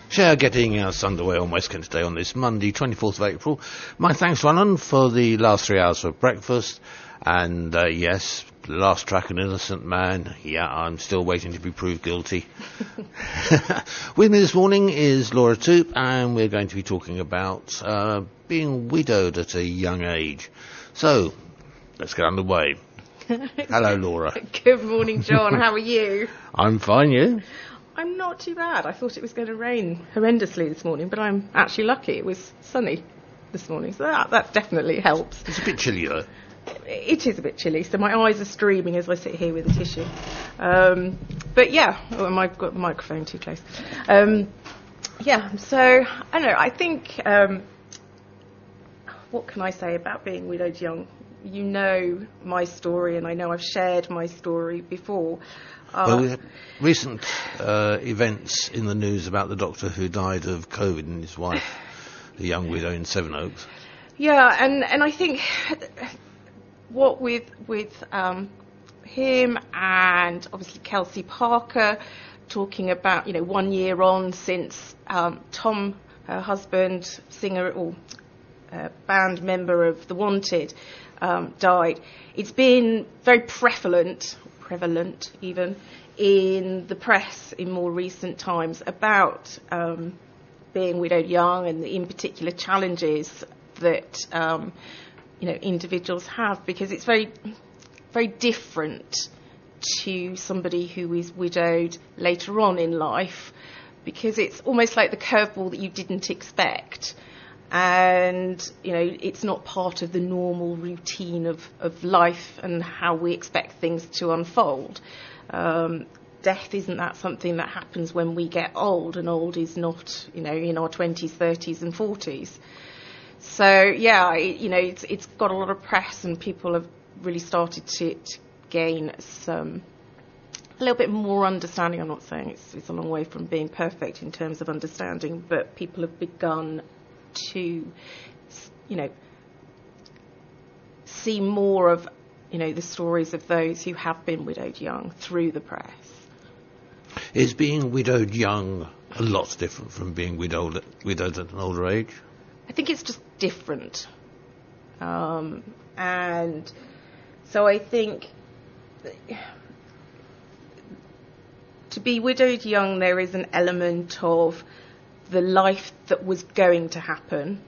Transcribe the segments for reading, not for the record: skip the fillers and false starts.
Share getting us underway on West Kent today on this Monday, 24th of April. My thanks to Alan for the last 3 hours of breakfast. And yes, last track, An Innocent Man. Yeah, I'm still waiting to be proved guilty. With me this morning is Laura Toop, and we're going to be talking about being widowed at a young age. So, let's get underway. Hello, Laura. Good morning, John. How are you? I'm fine, you? I'm not too bad. I thought it was going to rain horrendously this morning, but I'm actually lucky. It was sunny this morning, so that definitely helps. It's a bit chilly, though. It is a bit chilly, so my eyes are streaming as I sit here with a tissue. But yeah, I've got the microphone too close. Yeah, so I don't know. I think what can I say about being widowed young? You know my story, and I know I've shared my story before. Well, we had recent events in the news about the doctor who died of COVID and his wife, the young widow in Sevenoaks. Yeah, and I think what with him and obviously Kelsey Parker talking about, 1 year on since Tom, her husband, singer or band member of The Wanted, died. It's been very prevalent even in the press in more recent times about being widowed young, and in particular challenges that individuals have, because it's very, very different to somebody who is widowed later on in life, because it's almost like the curveball that you didn't expect. And, it's not part of the normal routine of life and how we expect things to unfold. Death isn't that something that happens when we get old, and old is not, in our 20s, 30s and 40s. So, yeah, it's got a lot of press, and people have really started to gain a little bit more understanding. I'm not saying it's a long way from being perfect in terms of understanding, but people have begun to, see more of, the stories of those who have been widowed young through the press. Is being widowed young a lot different from being widowed at an older age? I think it's just different. And so I think to be widowed young, there is an element of the life that was going to happen.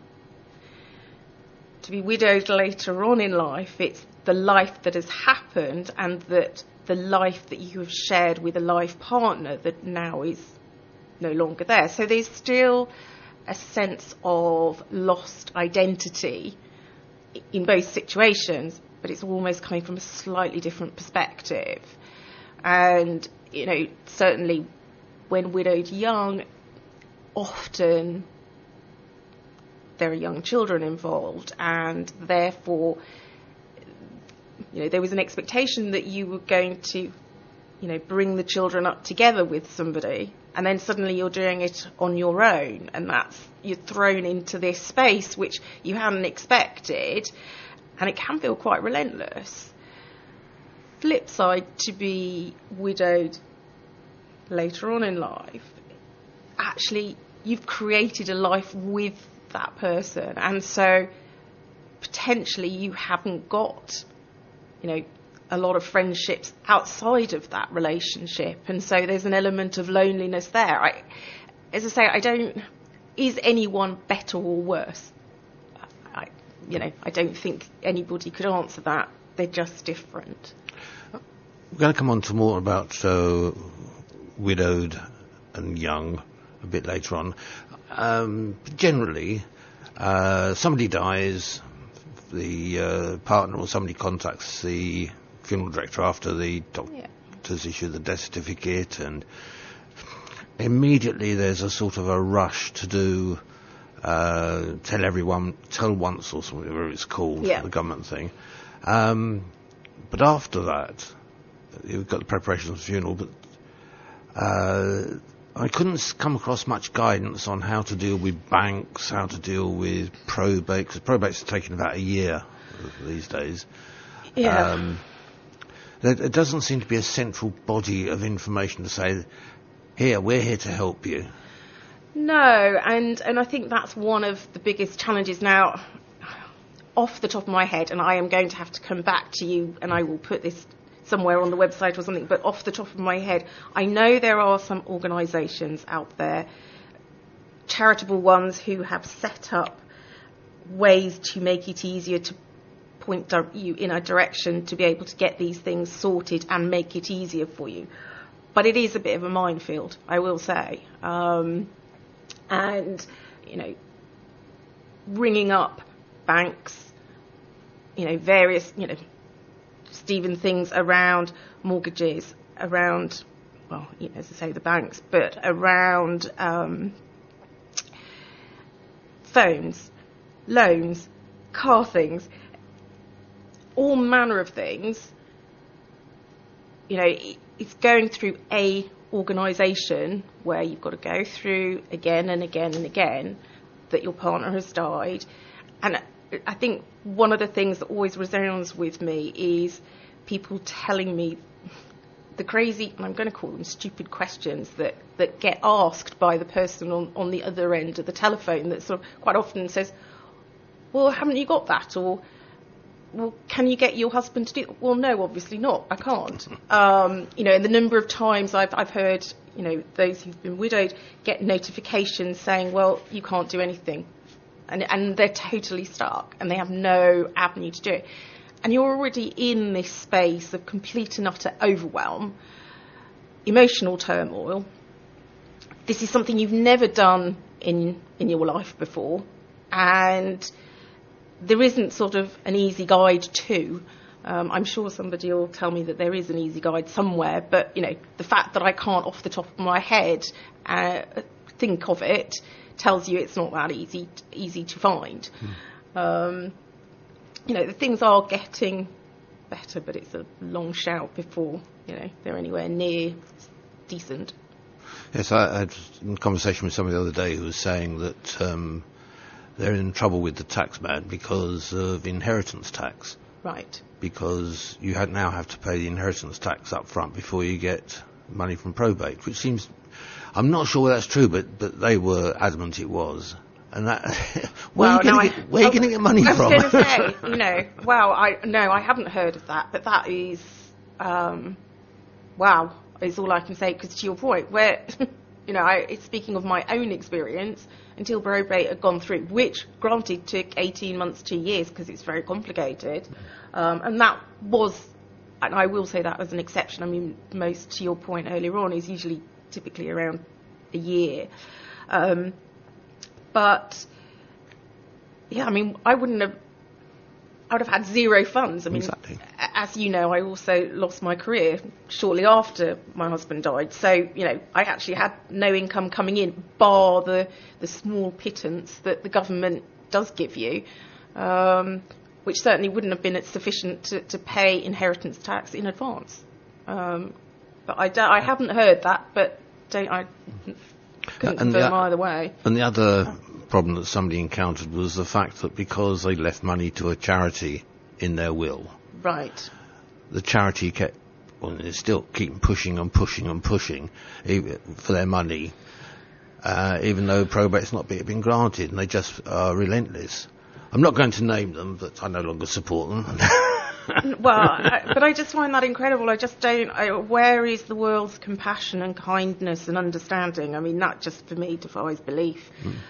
To be widowed later on in life, it's the life that has happened, and that the life that you have shared with a life partner that now is no longer there. So there's still a sense of lost identity in both situations, but it's almost coming from a slightly different perspective. And, certainly when widowed young, often there are young children involved, and therefore, there was an expectation that you were going to, bring the children up together with somebody, and then suddenly you're doing it on your own, and you're thrown into this space which you hadn't expected, and it can feel quite relentless. Flip side, to be widowed later on in life, actually you've created a life with that person, and so potentially you haven't got a lot of friendships outside of that relationship, and so there's an element of loneliness there. As I say, is anyone better or worse? I don't think anybody could answer that. They're just different. We're going to come on to more about widowed and young a bit later on. Generally, somebody dies, the partner or somebody contacts the funeral director after the doctors issue the death certificate, and immediately there's a sort of a rush to do tell once or something, whatever it's called, the government thing. But after that, you've got the preparations of the funeral, but I couldn't come across much guidance on how to deal with banks, how to deal with probate, because probate's taking about a year these days. Yeah. There doesn't seem to be a central body of information to say, we're here to help you. No, and I think that's one of the biggest challenges now. Off the top of my head, and I am going to have to come back to you, and I will put this somewhere on the website or something, but off the top of my head, I know there are some organisations out there, charitable ones, who have set up ways to make it easier to point you in a direction to be able to get these things sorted and make it easier for you. But it is a bit of a minefield, I will say. And, ringing up banks, various, Stephen, things around mortgages, around, well, as I say, the banks, but around phones, loans, car things, all manner of things. It's going through a organisation where you've got to go through again and again and again that your partner has died. And I think one of the things that always resounds with me is people telling me the crazy, and I'm going to call them stupid questions that get asked by the person on the other end of the telephone, that sort of quite often says, well, haven't you got that? Or, well, can you get your husband to do that? Well, no, obviously not. I can't. And the number of times I've heard, those who've been widowed get notifications saying, well, you can't do anything. And they're totally stuck, and they have no avenue to do it. And you're already in this space of complete and utter overwhelm, emotional turmoil. This is something you've never done in your life before, and there isn't sort of an easy guide to. I'm sure somebody will tell me that there is an easy guide somewhere, but the fact that I can't off the top of my head think of it tells you it's not that easy to find. The things are getting better, but it's a long shout before they're anywhere near decent. Yes, I had a conversation with somebody the other day who was saying that they're in trouble with the tax man because of inheritance tax. Right. Because you now have to pay the inheritance tax up front before you get money from probate, which seems, I'm not sure that's true, but they were adamant it was. And that, where are you going to get money from? I was going to say, I haven't heard of that, but that is, wow, is all I can say, because to your point, where, speaking of my own experience, until probate had gone through, which granted took 18 months, 2 years, because it's very complicated, and that was, and I will say that as an exception. I mean, most, to your point earlier on, is usually typically around a year. But, yeah, I mean, I would have had zero funds. I mean, exactly. As you know, I also lost my career shortly after my husband died. So, I actually had no income coming in, bar the small pittance that the government does give you, which certainly wouldn't have been sufficient to pay inheritance tax in advance. But I haven't heard that, but I couldn't confirm either way. And the other problem that somebody encountered was the fact that because they left money to a charity in their will, right, the charity they still keep pushing and pushing and pushing for their money, even though probate's not been granted, and they just are relentless. I'm not going to name them, but I no longer support them. But I just find that incredible. I just don't. Where is the world's compassion and kindness and understanding? I mean, that just for me defies belief.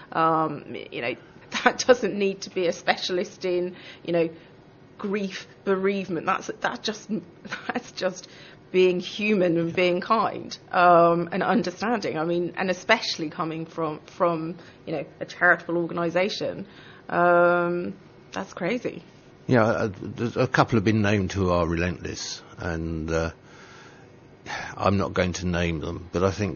That doesn't need to be a specialist in, grief, bereavement. That's just being human and being kind and understanding. I mean, and especially coming from a charitable organisation. That's crazy. Yeah, a couple have been named who are relentless, and I'm not going to name them, but I think,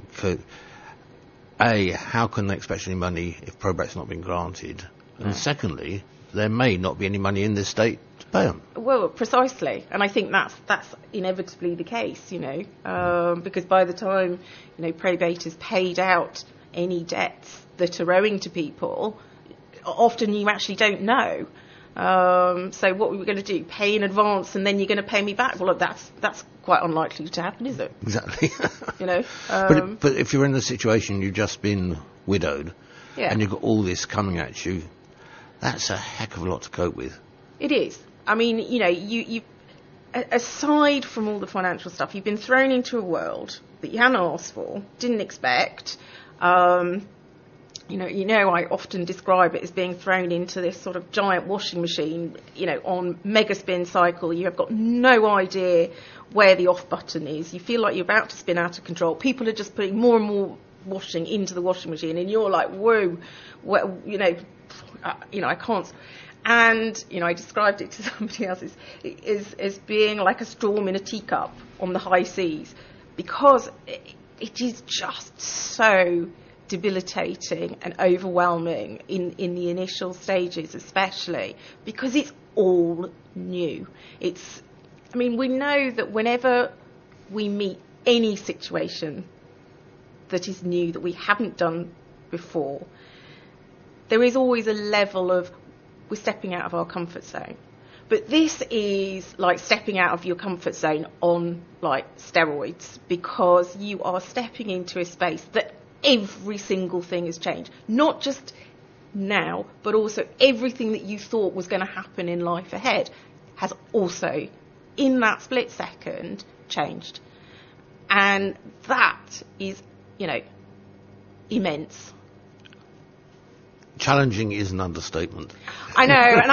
how can they expect any money if probate's not been granted? And secondly, there may not be any money in this state to pay them. Well, precisely, and I think that's inevitably the case, because by the time, probate has paid out any debts that are owing to people, often you actually don't know. So what were we going to do? Pay in advance and then you're going to pay me back? Well, that's quite unlikely to happen, is it? Exactly. You know. But if you're in the situation, you've just been widowed, Yeah. and you've got all this coming at you. That's a heck of a lot to cope with. It is. I mean, you know, you aside from all the financial stuff, you've been thrown into a world that you hadn't asked for, didn't expect. I often describe it as being thrown into this sort of giant washing machine, you know, on mega spin cycle. You have got no idea where the off button is. You feel like you're about to spin out of control. People are just putting more and more washing into the washing machine, and you're like, whoa, I can't. And, you know, I described it to somebody else as being like a storm in a teacup on the high seas, because it is just so debilitating and overwhelming in the initial stages, especially because it's all new. We know that whenever we meet any situation that is new, that we haven't done before, there is always a level of we're stepping out of our comfort zone. But this is like stepping out of your comfort zone on like steroids, because you are stepping into a space that every single thing has changed. Not just now, but also everything that you thought was going to happen in life ahead has also, in that split second, changed. And that is, you know, immense. Challenging is an understatement. I know, and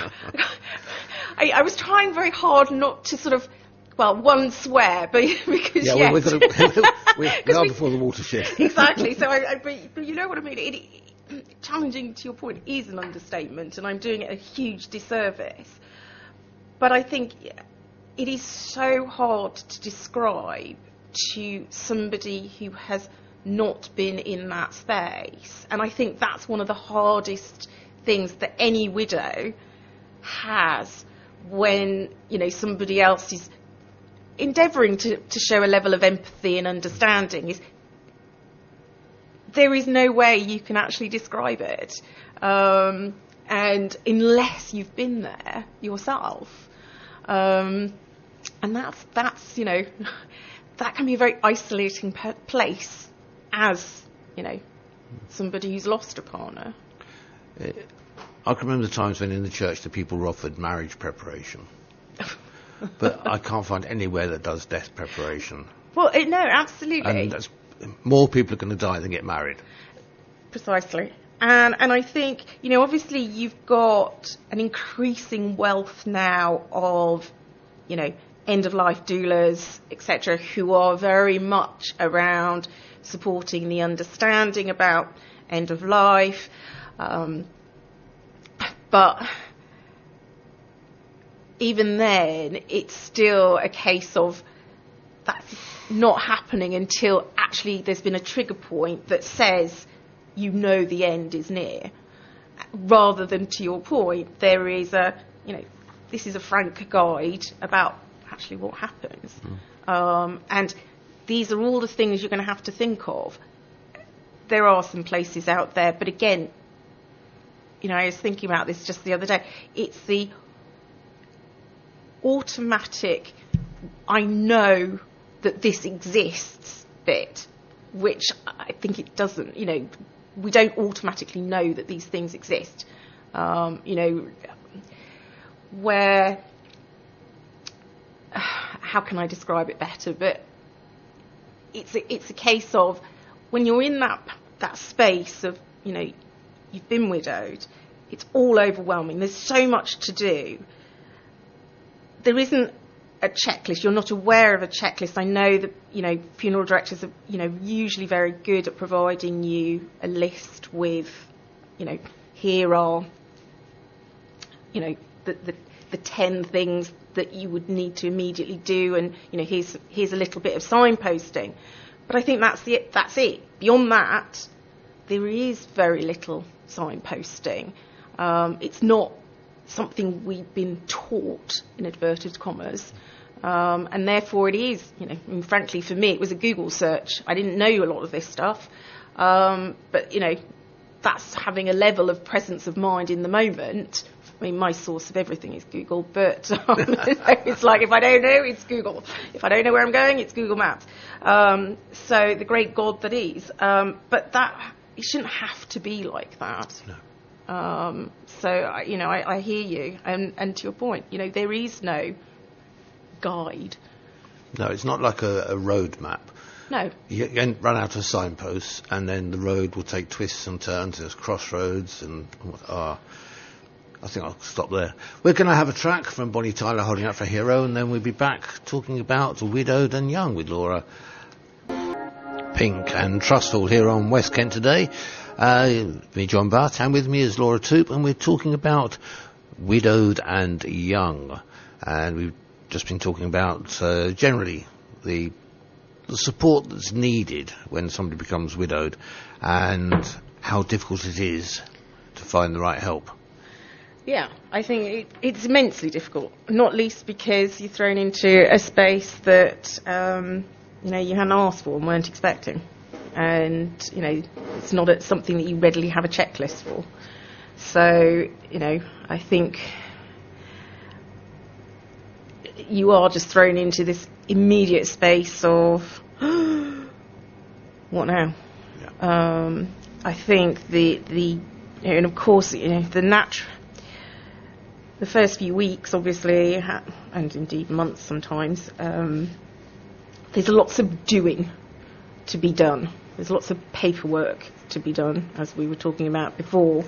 I was trying very hard not to sort of, one swear, but because we are before the watershed. Exactly. So, but you know what I mean. Challenging, to your point, is an understatement, and I'm doing it a huge disservice. But I think it is so hard to describe to somebody who has not been in that space, and I think that's one of the hardest things that any widow has when, you know, somebody else is endeavouring to show a level of empathy and understanding. Is there is no way you can actually describe it, and unless you've been there yourself, and that's you know, that can be a very isolating place, as you know, somebody who's lost a partner. I can remember the times when in the church the people were offered marriage preparation, but I can't find anywhere that does death preparation. Well, no, absolutely. And more people are going to die than get married. Precisely. And I think, you know, obviously you've got an increasing wealth now of, you know, end-of-life doulas, etc., who are very much around supporting the understanding about end of life. But even then, it's still a case of that's not happening until actually there's been a trigger point that says, you know, the end is near. Rather than, to your point, there is this is a frank guide about actually what happens. And these are all the things you're going to have to think of. There are some places out there, but again, you know, I was thinking about this just the other day. It's the automatic, I know that this exists bit, which I think it doesn't. You know, we don't automatically know that these things exist. You know, where, how can I describe it better? But it's a case of when you're in that space of, you know, you've been widowed, it's all overwhelming. There's so much to do. There isn't a checklist. You're not aware of a checklist. I know that, you know, funeral directors are, you know, usually very good at providing you a list with, you know, here are, you know, the 10 things that you would need to immediately do, and, you know, here's a little bit of signposting. But I think that's it. Beyond that, there is very little signposting. It's not something we've been taught, in inverted commas, and therefore it is, you know, I mean, frankly for me it was a Google search. I didn't know a lot of this stuff, but, you know, that's having a level of presence of mind in the moment. I mean, my source of everything is Google, but it's like, if I don't know, it's Google. If I don't know where I'm going, it's Google Maps. So the great God that is. But that, it shouldn't have to be like that. No. So, I hear you. And to your point, there is no guide. No, it's not like a road map. No. You run out of signposts, and then the road will take twists and turns. There's crossroads, and I think I'll stop there. We're going to have a track from Bonnie Tyler, Holding Out for a Hero, and then we'll be back talking about Widowed and Young with Laura Pink and Trustful here on West Kent today. Me, John Butt, and with me is Laura Toop, and we're talking about Widowed and Young. And we've just been talking about generally the support that's needed when somebody becomes widowed, and how difficult it is to find the right help. Yeah, I think it's immensely difficult, not least because you're thrown into a space that you hadn't asked for and weren't expecting, and it's not something that you readily have a checklist for. So I think you are just thrown into this immediate space of what now? Yeah. I think and of course the first few weeks, obviously, and indeed months sometimes, there's lots of doing to be done. There's lots of paperwork to be done, as we were talking about before.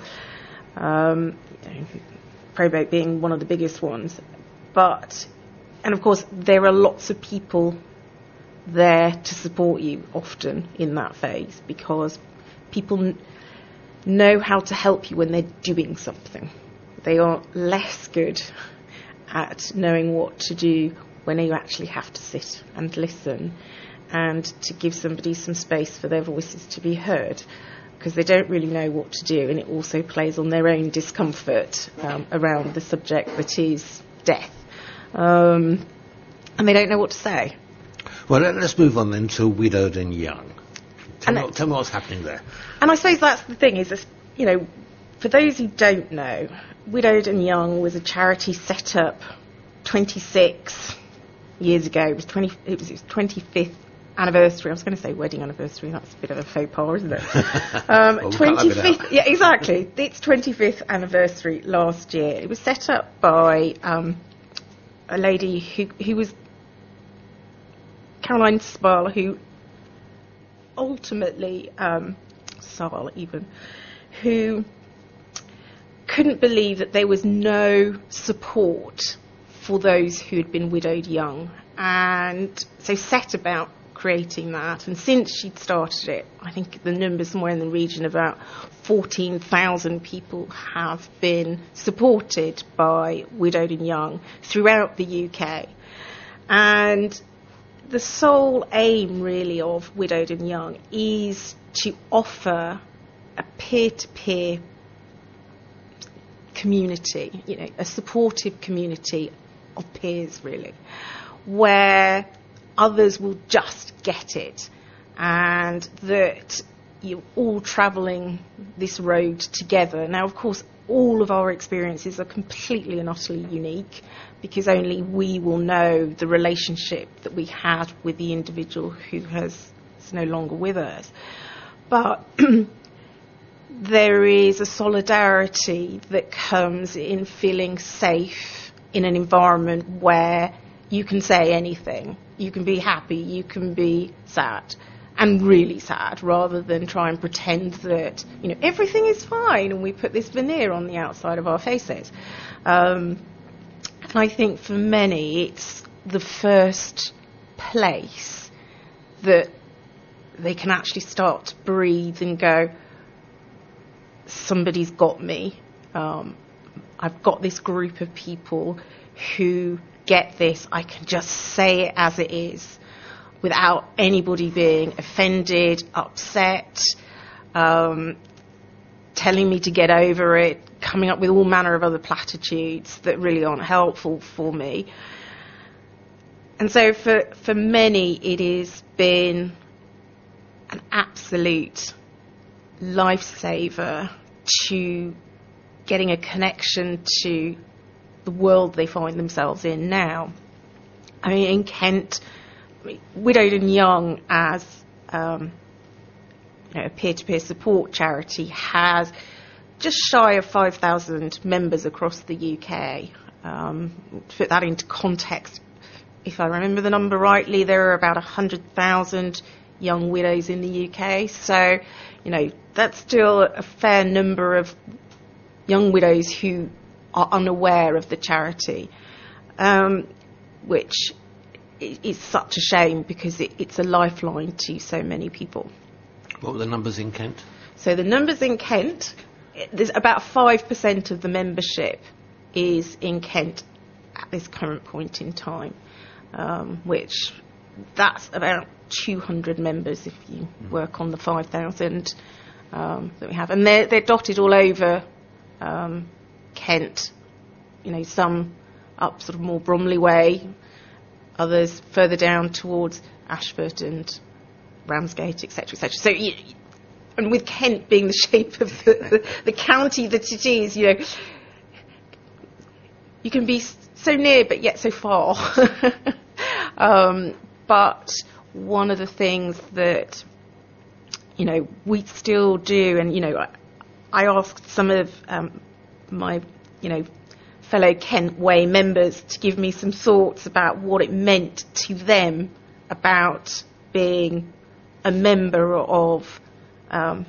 Probate being one of the biggest ones, and of course, there are lots of people there to support you often in that phase, because people know how to help you when they're doing something. They are less good at knowing what to do when you actually have to sit and listen and to give somebody some space for their voices to be heard, because they don't really know what to do, and it also plays on their own discomfort around the subject that is death. And they don't know what to say. Well, let's move on then to Widowed and Young. Tell me what's happening there. And I suppose that's the thing, is for those who don't know, Widowed and Young was a charity set up 26 years ago. It was its 25th anniversary. I was going to say wedding anniversary. That's a bit of a faux pas, isn't it? 25th. Yeah, exactly. Its 25th anniversary last year. It was set up by a lady who was Caroline Spall, who ultimately who couldn't believe that there was no support for those who had been widowed young, and so set about creating that. And since she'd started it, I think the number's somewhere in the region of about 14,000 people have been supported by Widowed and Young throughout the UK. And the sole aim really of Widowed and Young is to offer a peer-to-peer community, a supportive community of peers really, where others will just get it, and that you're all travelling this road together. Now, of course, all of our experiences are completely and utterly unique, because only we will know the relationship that we had with the individual who is no longer with us. But there is a solidarity that comes in feeling safe in an environment where you can say anything. You can be happy, you can be sad, and really sad, rather than try and pretend that everything is fine and we put this veneer on the outside of our faces. And I think for many it's the first place that they can actually start to breathe and go, somebody's got me. I've got this group of people who get this. I can just say it as it is without anybody being offended, upset, telling me to get over it, coming up with all manner of other platitudes that really aren't helpful for me. And so for many it has been an absolute lifesaver to getting a connection to the world they find themselves in now. I mean, in Kent, Widowed and Young, as a peer-to-peer support charity, has just shy of 5,000 members across the UK. To put that into context, if I remember the number rightly, there are about 100,000 young widows in the UK. So, that's still a fair number of young widows who are unaware of the charity, which is such a shame because it's a lifeline to so many people. What were the numbers in Kent? So the numbers in Kent, there's about 5% of the membership is in Kent at this current point in time, which that's about 200 members if you work on the 5,000 that we have. And they're dotted all over Kent, some up sort of more Bromley way, others further down towards Ashford and Ramsgate, etc., etc. So, and with Kent being the shape of the county that it is, you can be so near but yet so far. But one of the things that, we still do, and, I asked some of my, fellow Kent Way members to give me some thoughts about what it meant to them about being a member of the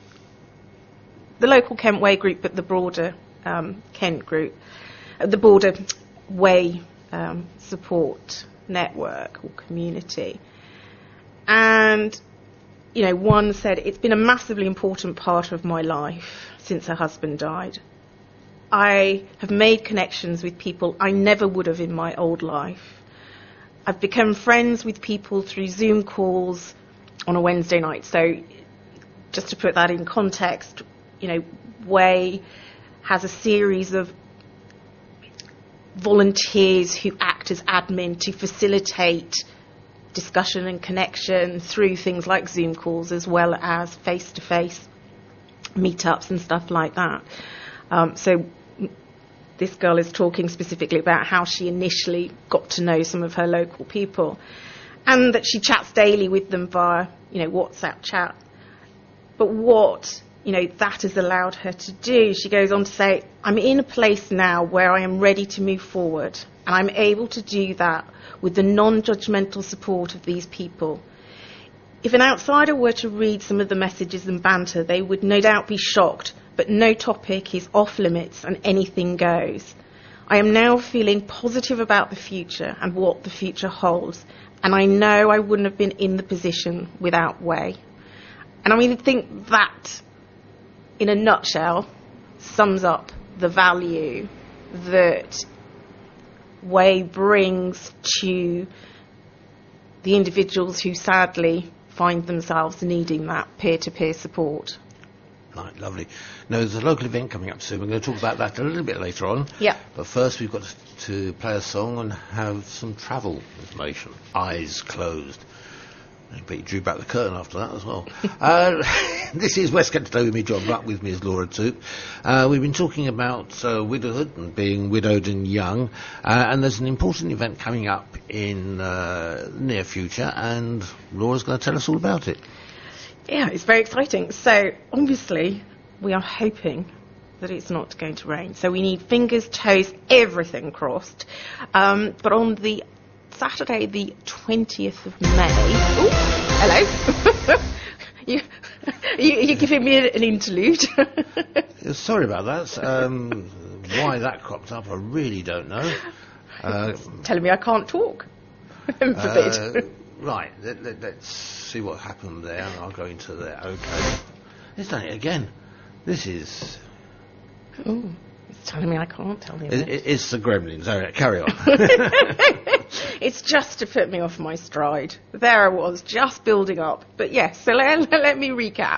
local Kent Way group, but the broader Kent group, the broader Way support network or community. And, one said, it's been a massively important part of my life since her husband died. I have made connections with people I never would have in my old life. I've become friends with people through Zoom calls on a Wednesday night. So just to put that in context, Way has a series of volunteers who act as admin to facilitate discussion and connection through things like Zoom calls as well as face-to-face meetups and stuff like that. So this girl is talking specifically about how she initially got to know some of her local people and that she chats daily with them via, WhatsApp chat. But what, that has allowed her to do, she goes on to say, I'm in a place now where I am ready to move forward, and I'm able to do that with the non-judgmental support of these people. If an outsider were to read some of the messages and banter, they would no doubt be shocked, but no topic is off limits and anything goes. I am now feeling positive about the future and what the future holds, and I know I wouldn't have been in the position without Way. And I think that, in a nutshell, sums up the value that Way brings to the individuals who sadly find themselves needing that peer-to-peer support. Right, lovely. Now, there's a local event coming up soon. We're going to talk about that a little bit later on. Yeah. But first, we've got to play a song and have some travel information. Eyes closed. I bet you drew back the curtain after that as well. This is West Kent Today with me, John Rutt. With me is Laura Toop. We've been talking about widowhood and being widowed and young. And there's an important event coming up in the near future, and Laura's going to tell us all about it. Yeah, it's very exciting. So, obviously, we are hoping that it's not going to rain. So we need fingers, toes, everything crossed. But on the Saturday, the 20th of May... Ooh, hello. You're giving me an interlude. Sorry about that. Why that cropped up, I really don't know. Telling me I can't talk. Forbid. Right, let's see what happened there. I'll go into there. Okay. It's done it again. This is... Oh, it's telling me I can't tell him. It's the gremlins. All right, carry on. It's just to put me off my stride. There I was, just building up. But yes, so let me recap.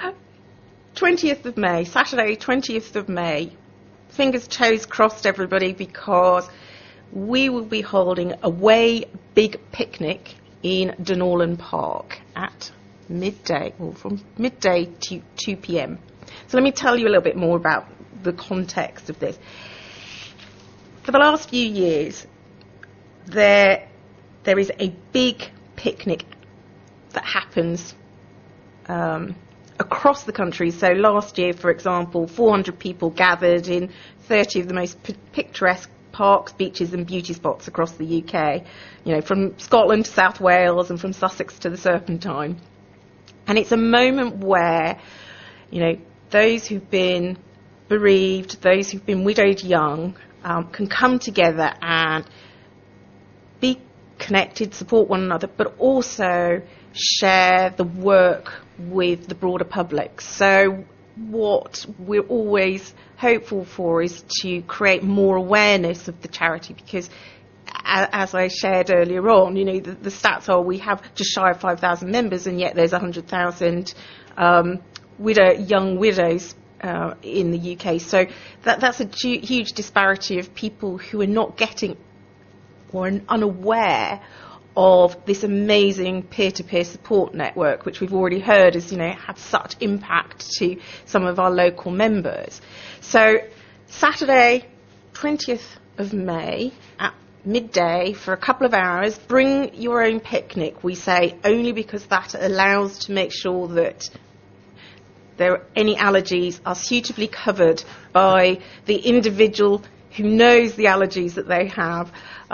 20th of May, Saturday, 20th of May. Fingers, toes crossed, everybody, because we will be holding a Way big picnic in Dunollen Park at midday, or from midday to 2 p.m. So let me tell you a little bit more about the context of this. For the last few years, there is a big picnic that happens across the country. So last year, for example, 400 people gathered in 30 of the most picturesque parks, beaches and beauty spots across the UK, from Scotland to South Wales and from Sussex to the Serpentine. And it's a moment where, those who've been bereaved, those who've been widowed young, can come together and be connected, support one another, but also share the work with the broader public. So what we're always hopeful for is to create more awareness of the charity, because as I shared earlier on, the stats are we have just shy of 5,000 members, and yet there's 100,000 young widows in the UK. So that's a huge disparity of people who are not getting or are unaware of this amazing peer-to-peer support network, which we've already heard has had such impact to some of our local members. So Saturday, 20th of May at midday for a couple of hours, bring your own picnic, we say, only because that allows to make sure that any allergies are suitably covered by the individual who knows the allergies that they have.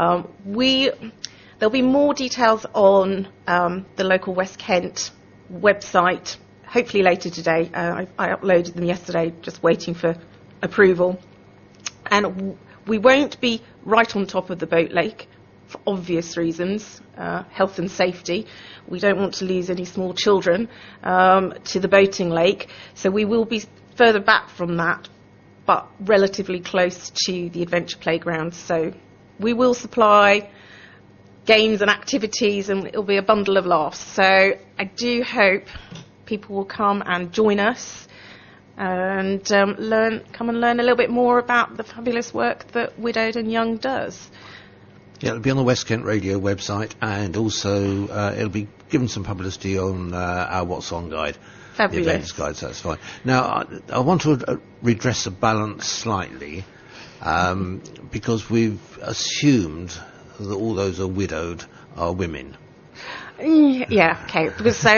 There'll be more details on the local West Kent website, hopefully later today. I uploaded them yesterday, just waiting for approval. And we won't be right on top of the boat lake for obvious reasons, health and safety. We don't want to lose any small children to the boating lake. So we will be further back from that, but relatively close to the adventure playground. So we will supply games and activities, and it'll be a bundle of laughs. So I do hope people will come and join us and come and learn a little bit more about the fabulous work that Widowed and Young does. Yeah, it'll be on the West Kent Radio website, and also it'll be given some publicity on our What's On guide. Fabulous. The events guide, so that's fine. Now, I want to redress the balance slightly, because we've assumed that all those are widowed are women. Yeah, okay.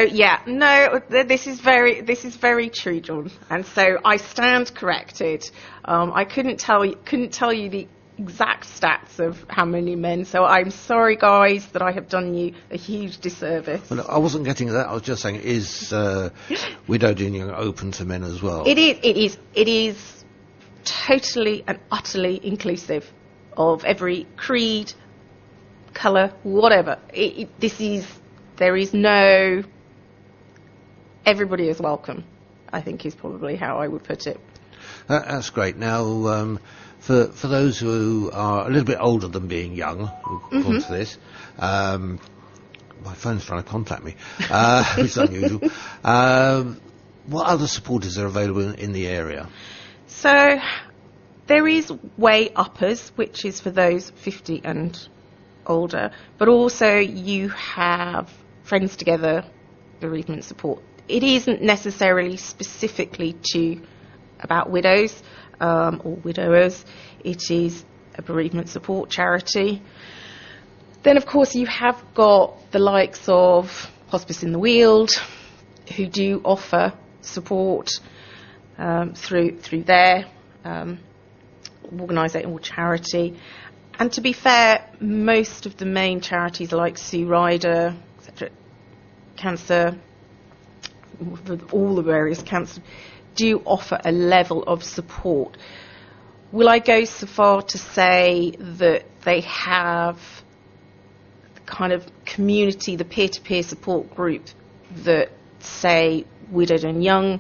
This is very true, John. And so I stand corrected. I couldn't tell you the exact stats of how many men. So I'm sorry, guys, that I have done you a huge disservice. Well, I wasn't getting to that. I was just saying, is Widowed and Young open to men as well? It is totally and utterly inclusive of every creed, colour, whatever. There is no, everybody is welcome, I think is probably how I would put it. That's great. Now, for those who are a little bit older than being young, who've gone to this, my phone's trying to contact me, which is unusual. What other support is there available in the area? So there is Way Uppers, which is for those 50 and older, but also you have Friends Together bereavement support. It isn't necessarily specifically about widows or widowers. It is a bereavement support charity. Then, of course, you have got the likes of Hospice in the Weald, who do offer support through their organisation or charity. And to be fair, most of the main charities like Sue Ryder, etc., cancer, all the various cancer, do offer a level of support. Will I go so far to say that they have the kind of community, the peer-to-peer support group that, say, Widowed and Young,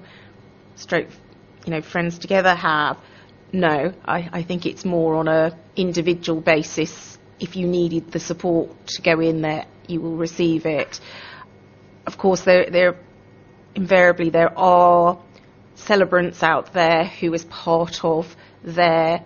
Friends Together have? No, I think it's more on a individual basis. If you needed the support to go in there, you will receive it. Of course, there are celebrants out there who, as part of their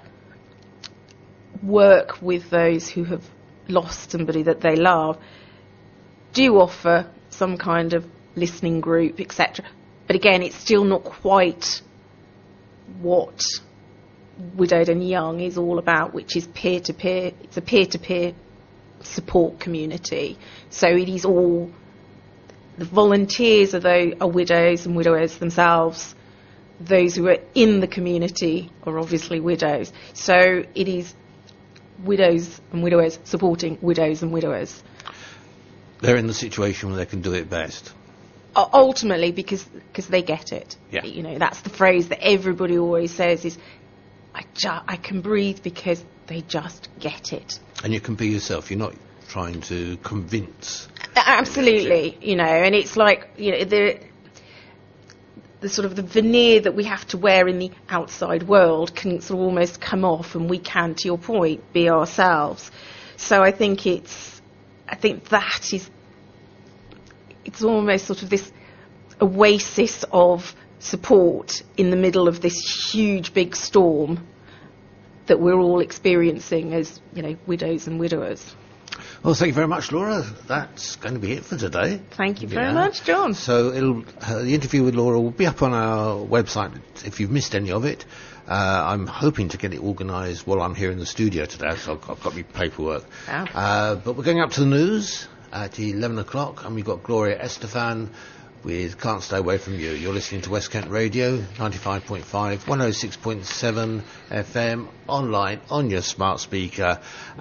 work with those who have lost somebody that they love, do offer some kind of listening group, etc. But again, it's still not quite what Widowed and Young is all about, which is peer-to-peer. It's a peer-to-peer support community. So it is all The volunteers are widows and widowers themselves. Those who are in the community are obviously widows. So it is widows and widowers supporting widows and widowers. They're in the situation where they can do it best. Ultimately, because they get it. Yeah. You know, that's the phrase that everybody always says is, I can breathe because they just get it. And you can be yourself. You're not trying to convince. Absolutely, you know, and it's like, you know, the sort of the veneer that we have to wear in the outside world can sort of almost come off, and we can, to your point, be ourselves. So I think that is, it's almost sort of this oasis of support in the middle of this huge big storm that we're all experiencing as, you know, widows and widowers. Well, thank you very much, Laura. That's going to be it for today. Thank you very much, John. So the interview with Laura will be up on our website if you've missed any of it. I'm hoping to get it organised while I'm here in the studio today, so I've got my paperwork. But we're going up to the news at 11 o'clock, and we've got Gloria Estefan with Can't Stay Away From You. You're listening to West Kent Radio, 95.5, 106.7 FM, online, on your smart speaker.